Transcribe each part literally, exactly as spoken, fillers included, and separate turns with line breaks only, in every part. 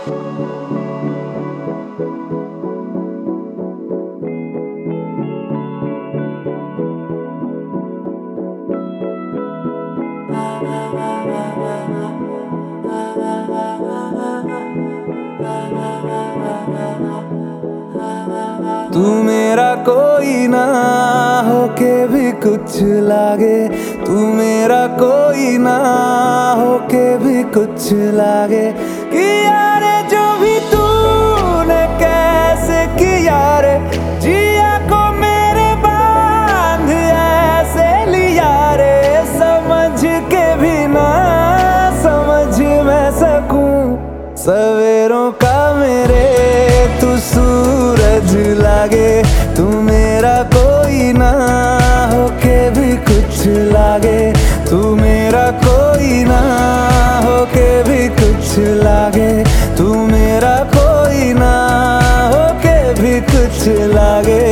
तू मेरा कोई ना होके भी कुछ लागे, तू मेरा कोई ना होके भी कुछ लागे। कि यारे जो भी तूने कैसे किया रे, जिया को मेरे बांध ऐसे लिया रे। समझ के भी ना समझ मैं सकूं सवेरों का मेरे तू सूरज लागे। तू मेरा कोई ना होके भी कुछ लागे, तू मेरा कोई ना होके भी कुछ लागे। तू मेरा कोई ना होके भी कुछ लागे।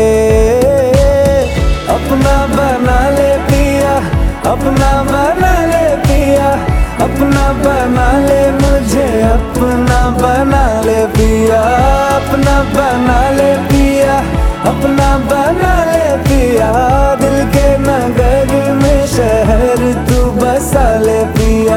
अपना बना ले पिया, अपना बना ले पिया, अपना बना ले मुझे, अपना बना ले पिया, अपना बना ले पिया, अपना बना ले पिया। दिल के नगर में शहर तू बसा ले पिया।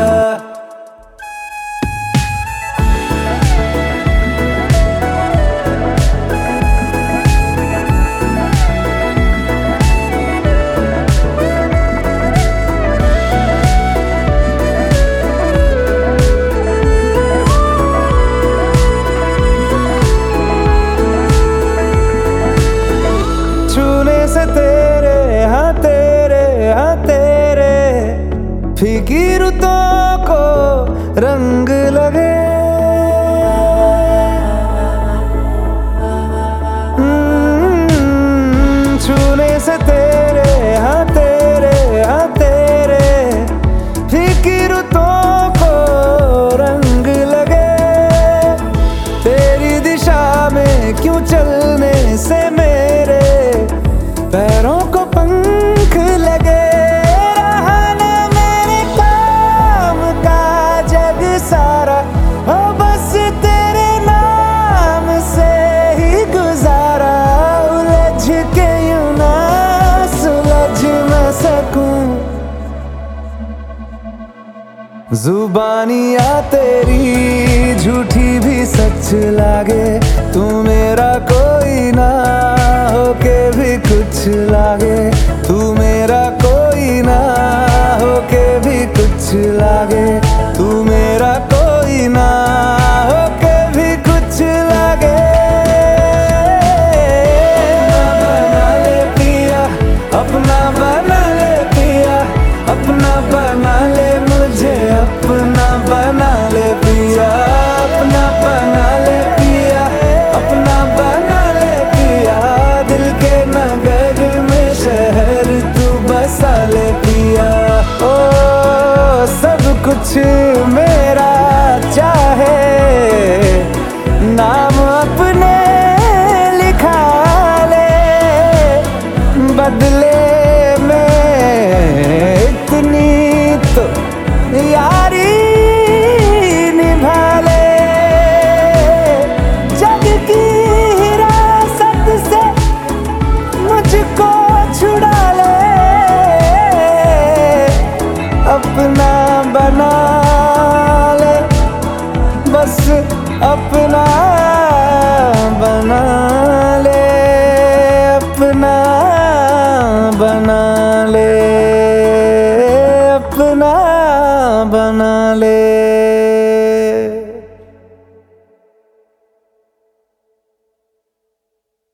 से तेरे हाँ तेरे हाँ तेरे फीकी रुतों को रंग लगे। छूने से तेरे हाँ तेरे हाँ तेरे फीकी रुतों को रंग लगे। तेरी दिशा में क्यों चलने से मेरे पैरों को पंख लगे। रहा ना मेरे काम का जग सारा, हो बस तेरे नाम से ही गुजारा। उलझ के यूं ना सुलझ मैं सकूं, जुबानियाँ तेरी झूठी भी सच लागे। तू मेरा कोई ना होके भी कुछ लागे, तू मेरा कोई ना होके भी कुछ लागे। तू मेरा कोई ना होके भी कुछ लागे। अपना बना ले पिया, अपना बना ले मुझे, अपना बना ले पिया, अपना बना ले पिया, अपना बना ले पिया। दिल के नगर में शहर तू बसा ले पिया। ओ सब कुछ मेरा चाहे, नाम अपने लिखा ले, बदले यारी निभा ले। जग की हिरासत से मुझको छुड़ा ले, अपना बना ले, बस अपना